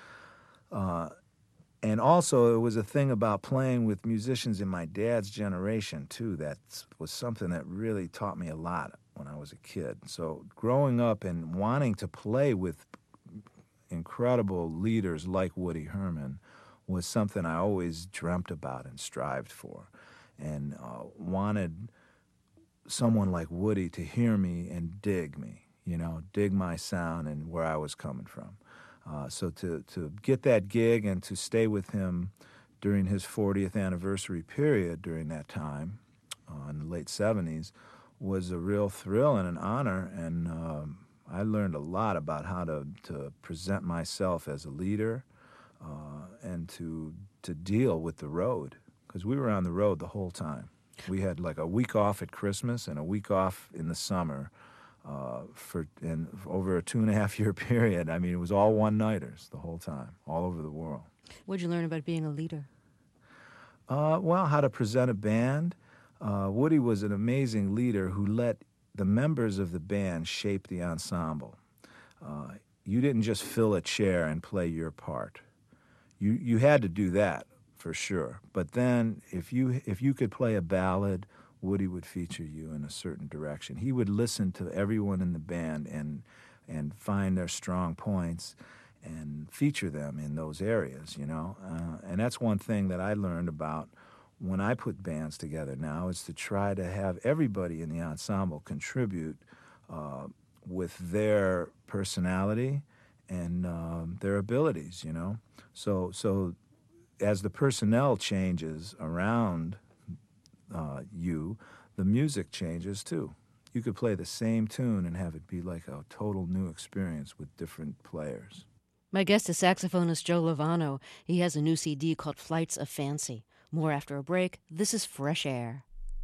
[SPEAKER 12] Uh, and also, it was a thing about playing with musicians in my dad's generation, too. That was something that really taught me a lot when I was a kid. So growing up and wanting to play with incredible leaders like Woody Herman was something I always dreamt about and strived for, and uh, wanted someone like Woody to hear me and dig me, you know, dig my sound and where I was coming from. Uh, so to, to get that gig and to stay with him during his fortieth anniversary period during that time, uh, in the late seventies, was a real thrill and an honor, and um, I learned a lot about how to, to present myself as a leader, Uh, and to to deal with the road, because we were on the road the whole time. We had like a week off at Christmas and a week off in the summer uh, for and over a two and a half year period. I mean, it was all one-nighters the whole time, all over the world.
[SPEAKER 1] What did you learn about being a leader?
[SPEAKER 12] Uh, well, how to present a band. Uh, Woody was an amazing leader who let the members of the band shaped the ensemble. Uh, you didn't just fill a chair and play your part. You you had to do that for sure. But then if you if you could play a ballad, Woody would feature you in a certain direction. He would listen to everyone in the band and and find their strong points and feature them in those areas, you know. Uh, and that's one thing that I learned about when I put bands together now, is to try to have everybody in the ensemble contribute uh, with their personality and um, their abilities, you know. So, so as the personnel changes around uh, you, the music changes too. You could play the same tune and have it be like a total new experience with different players.
[SPEAKER 1] My guest is saxophonist Joe Lovano. He has a new C D called Flights of Fancy. More after a break. This is Fresh Air.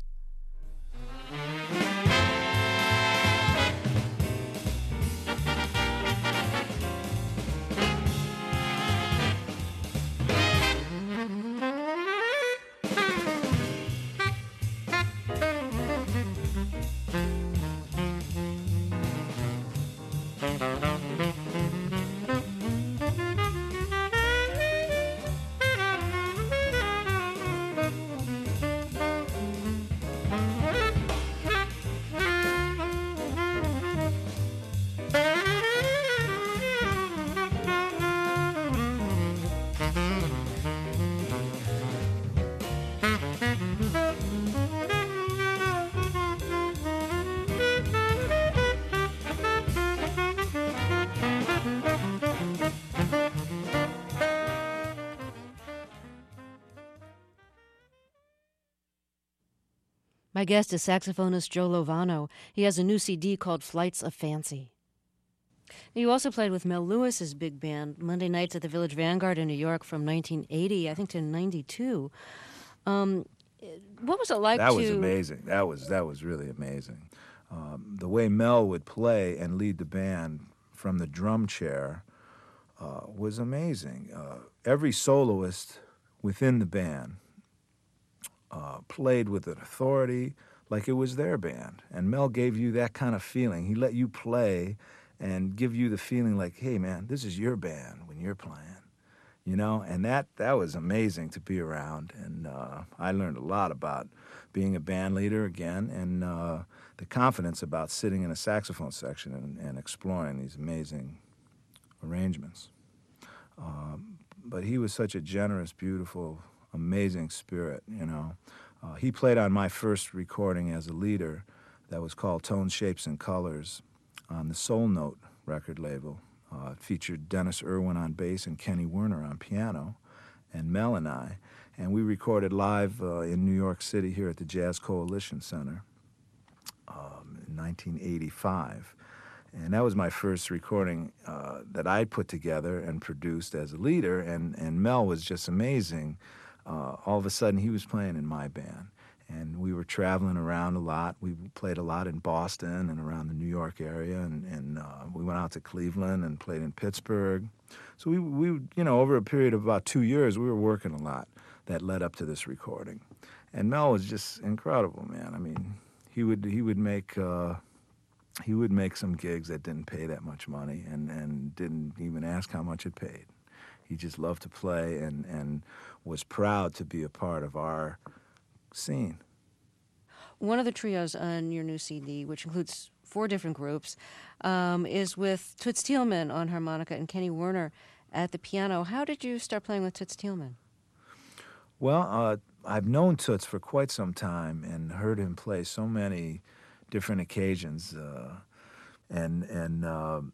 [SPEAKER 1] My guest is saxophonist Joe Lovano. He has a new C D called Flights of Fancy. You also played with Mel Lewis's big band Monday nights at the Village Vanguard in New York from nineteen eighty, I think, to ninety-two. Um, what was it like
[SPEAKER 12] that
[SPEAKER 1] to...
[SPEAKER 12] That was amazing. That was that was really amazing. Um, the way Mel would play and lead the band from the drum chair uh, was amazing. Uh, every soloist within the band Uh, played with an authority like it was their band. And Mel gave you that kind of feeling. He let you play and give you the feeling like, hey, man, this is your band when you're playing, you know? And that, that was amazing to be around. And uh, I learned a lot about being a band leader again, and uh, the confidence about sitting in a saxophone section and, and exploring these amazing arrangements. Um, but he was such a generous, beautiful, amazing spirit, you know. Uh, he played on my first recording as a leader that was called Tone, Shapes, and Colors on the Soul Note record label. Uh, it featured Dennis Irwin on bass and Kenny Werner on piano, and Mel and I. And we recorded live uh, in New York City here at the Jazz Coalition Center um, in nineteen eighty-five. And that was my first recording uh, that I put together and produced as a leader, and, and Mel was just amazing. Uh, all of a sudden, he was playing in my band, and we were traveling around a lot. We played a lot in Boston and around the New York area, and, and uh, we went out to Cleveland and played in Pittsburgh. So we, we, you know, over a period of about two years, we were working a lot that led up to this recording. And Mel was just incredible, man. I mean, he would he would make uh, he would make some gigs that didn't pay that much money, and, and didn't even ask how much it paid. He just loved to play and, and was proud to be a part of our scene.
[SPEAKER 1] One of the trios on your new C D, which includes four different groups, um, is with Toots Thielemans on harmonica and Kenny Werner at the piano. How did you start playing with Toots Thielemans?
[SPEAKER 12] Well, uh, I've known Toots for quite some time and heard him play so many different occasions. Uh, and and uh,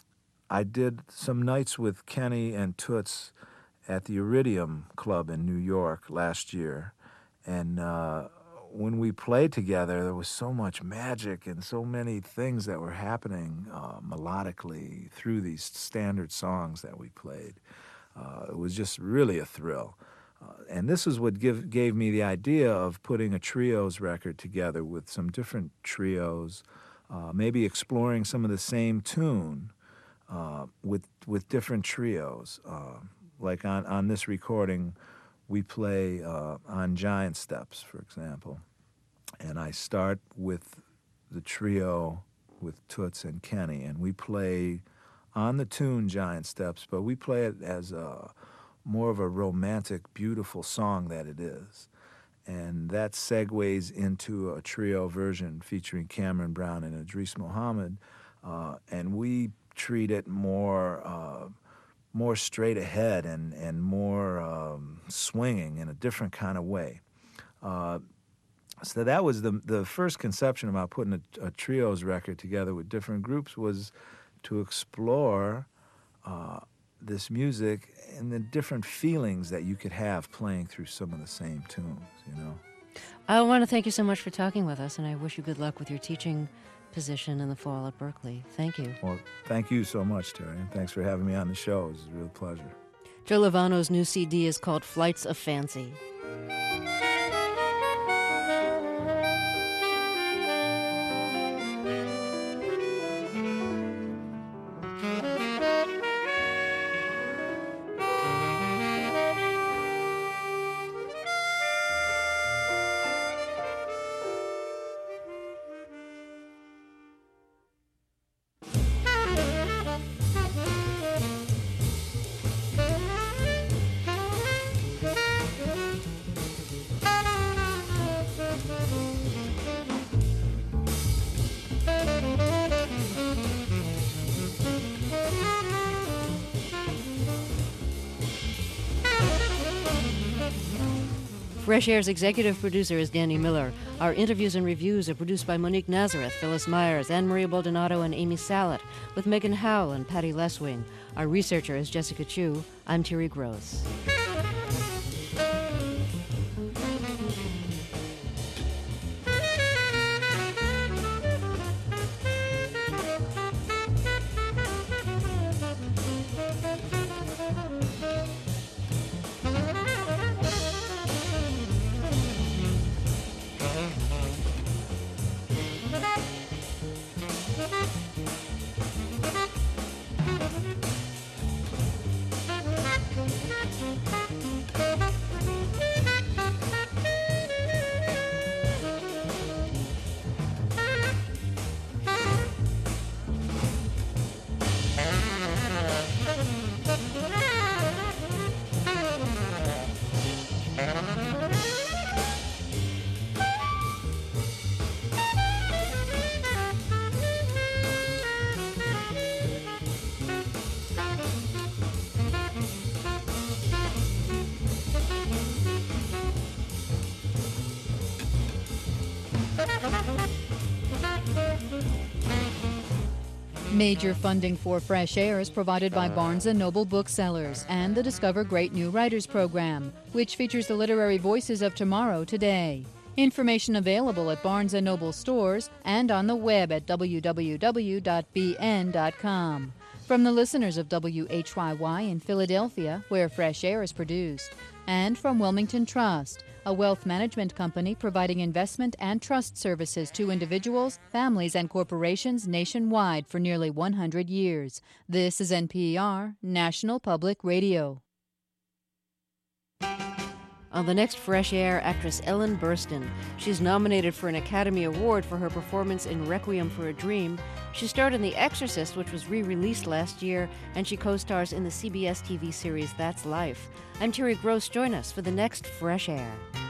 [SPEAKER 12] I did some nights with Kenny and Toots at the Iridium Club in New York last year. And uh, when we played together, there was so much magic and so many things that were happening uh, melodically through these standard songs that we played. Uh, it was just really a thrill. Uh, and this is what give, gave me the idea of putting a trios record together with some different trios, uh, maybe exploring some of the same tune uh, with with different trios. Uh, like on, on this recording, we play uh, on Giant Steps, for example. And I start with the trio with Toots and Kenny, and we play on the tune Giant Steps, but we play it as a more of a romantic, beautiful song that it is. And that segues into a trio version featuring Cameron Brown and Idris Muhammad, uh, and we treat it more uh, more straight ahead and, and more um, swinging in a different kind of way. Uh, so that was the the first conception about putting a, a trios record together with different groups, was to explore uh, this music and the different feelings that you could have playing through some of the same tunes, you know.
[SPEAKER 1] I want to thank you so much for talking with us, and I wish you good luck with your teaching position in the fall at Berkeley. Thank you.
[SPEAKER 12] Well, thank you so much, Terry, and thanks for having me on the show. It was a real pleasure.
[SPEAKER 1] Joe Lovano's new C D is called Flights of Fancy. Fresh Air's executive producer is Danny Miller. Our interviews and reviews are produced by Monique Nazareth, Phyllis Myers, Anne-Marie Baldonado, and Amy Salet, with Megan Howell and Patty Leswing. Our researcher is Jessica Chu. I'm Thierry Gross.
[SPEAKER 11] Major funding for Fresh Air is provided by Barnes and Noble Booksellers and the Discover Great New Writers program, which features the literary voices of tomorrow today. Information available at Barnes and Noble stores and on the web at w w w dot b n dot com. From the listeners of W H Y Y in Philadelphia, where Fresh Air is produced, and from Wilmington Trust, a wealth management company providing investment and trust services to individuals, families, and corporations nationwide for nearly one hundred years. This is N P R, National Public Radio.
[SPEAKER 1] On the next Fresh Air, actress Ellen Burstyn. She's nominated for an Academy Award for her performance in Requiem for a Dream. She starred in The Exorcist, which was re-released last year, and she co-stars in the C B S T V series That's Life. I'm Thierry Gross. Join us for the next Fresh Air.